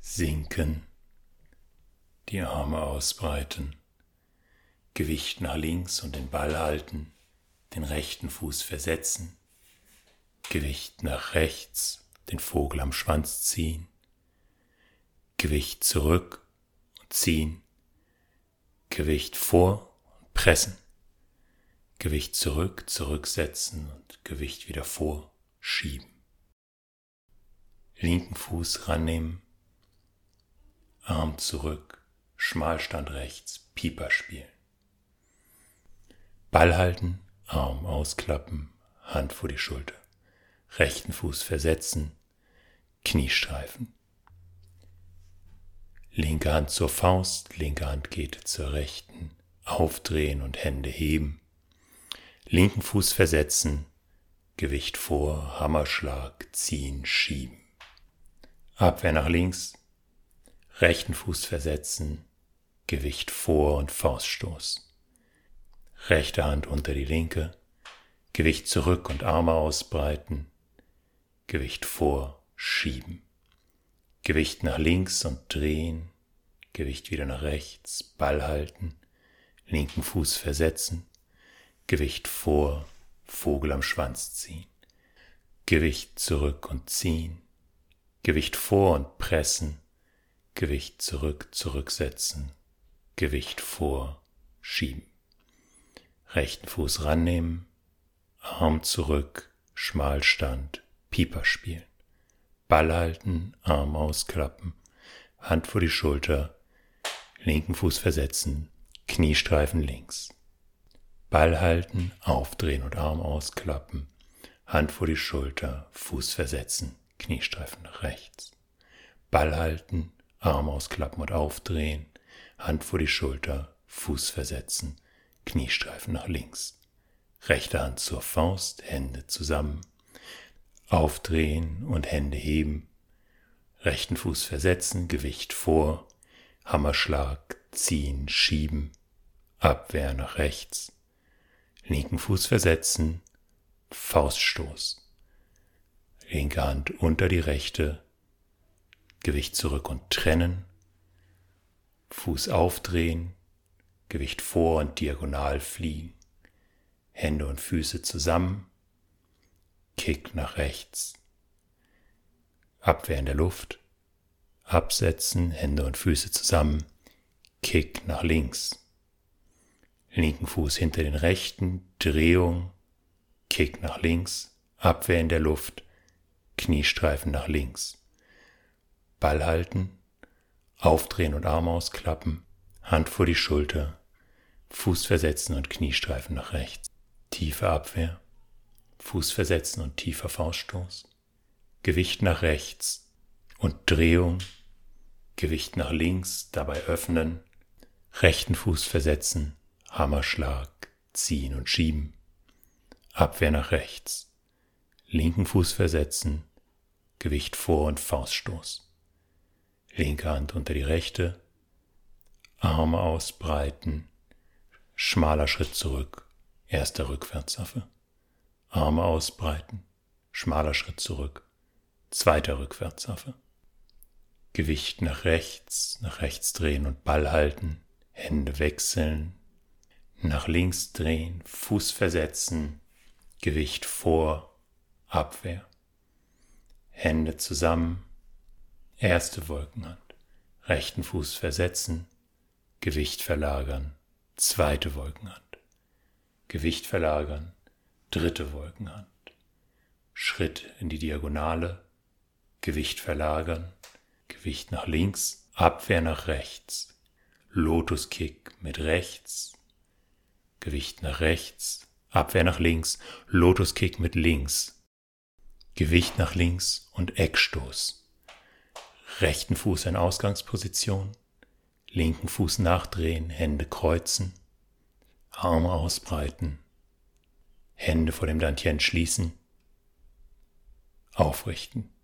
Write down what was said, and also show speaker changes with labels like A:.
A: Sinken, die Arme ausbreiten, Gewicht nach links und den Ball halten, den rechten Fuß versetzen, Gewicht nach rechts, den Vogel am Schwanz ziehen, Gewicht zurück und ziehen, Gewicht vor und pressen, Gewicht zurück, zurücksetzen und Gewicht wieder vor, schieben. Linken Fuß rannehmen, Arm zurück, Schmalstand rechts, Pieper spielen. Ball halten, Arm ausklappen, Hand vor die Schulter, rechten Fuß versetzen, Kniestreifen. Linke Hand zur Faust, linke Hand geht zur rechten, aufdrehen und Hände heben. Linken Fuß versetzen, Gewicht vor, Hammerschlag, ziehen, schieben. Abwehr nach links, rechten Fuß versetzen, Gewicht vor und Fauststoß. Rechte Hand unter die linke, Gewicht zurück und Arme ausbreiten, Gewicht vor, schieben. Gewicht nach links und drehen, Gewicht wieder nach rechts, Ball halten, linken Fuß versetzen, Gewicht vor, Vogel am Schwanz ziehen, Gewicht zurück und ziehen, Gewicht vor und pressen, Gewicht zurück, zurücksetzen, Gewicht vor, schieben. Rechten Fuß rannehmen, Arm zurück, Schmalstand, Pieper spielen. Ball halten, Arm ausklappen, Hand vor die Schulter, linken Fuß versetzen, Kniestreifen links. Ball halten, aufdrehen und Arm ausklappen, Hand vor die Schulter, Fuß versetzen, Kniestreifen nach rechts. Ball halten, Arm ausklappen und aufdrehen, Hand vor die Schulter, Fuß versetzen, Kniestreifen nach links. Rechte Hand zur Faust, Hände zusammen, aufdrehen und Hände heben, rechten Fuß versetzen, Gewicht vor, Hammerschlag, ziehen, schieben, Abwehr nach rechts, linken Fuß versetzen, Fauststoß, linke Hand unter die rechte, Gewicht zurück und trennen, Fuß aufdrehen, Gewicht vor und diagonal fliegen, Hände und Füße zusammen, Kick nach rechts, Abwehr in der Luft, absetzen, Hände und Füße zusammen, Kick nach links, linken Fuß hinter den rechten, Drehung, Kick nach links, Abwehr in der Luft, Kniestreifen nach links, Ball halten, aufdrehen und Arm ausklappen, Hand vor die Schulter, Fuß versetzen und Kniestreifen nach rechts, tiefe Abwehr, Fuß versetzen und tiefer Fauststoß, Gewicht nach rechts und Drehung, Gewicht nach links, dabei öffnen, rechten Fuß versetzen, Hammerschlag, ziehen und schieben, Abwehr nach rechts, linken Fuß versetzen, Gewicht vor und Fauststoß, linke Hand unter die rechte, Arme ausbreiten, schmaler Schritt zurück, erster Rückwärtsaffe, Arme ausbreiten, schmaler Schritt zurück, zweiter Rückwärtsaffe. Gewicht nach rechts drehen und Ball halten, Hände wechseln, nach links drehen, Fuß versetzen, Gewicht vor, Abwehr. Hände zusammen, erste Wolkenhand, rechten Fuß versetzen, Gewicht verlagern, zweite Wolkenhand, Gewicht verlagern, dritte Wolkenhand, Schritt in die Diagonale, Gewicht verlagern, Gewicht nach links, Abwehr nach rechts, Lotuskick mit rechts, Gewicht nach rechts, Abwehr nach links, Lotuskick mit links, Gewicht nach links und Eckstoß, rechten Fuß in Ausgangsposition, linken Fuß nachdrehen, Hände kreuzen, Arme ausbreiten, Hände vor dem Dantian schließen, aufrichten.